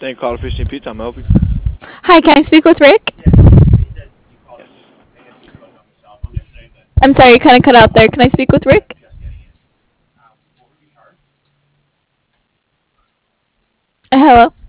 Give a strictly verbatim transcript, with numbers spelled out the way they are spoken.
Thank you, call Fish and Pizza. I'm help you. Hi, can I speak with Rick? Yes. I'm sorry, you kind of cut out there. Can I speak with Rick? Uh, Hello.